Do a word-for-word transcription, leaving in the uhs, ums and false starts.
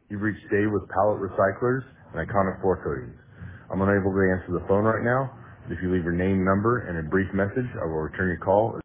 You've reached Dave with Pallet Recyclers and Iconic Floor Coatings. I'm unable to answer the phone right now, but if you leave your name, number, and a brief message, I will return your call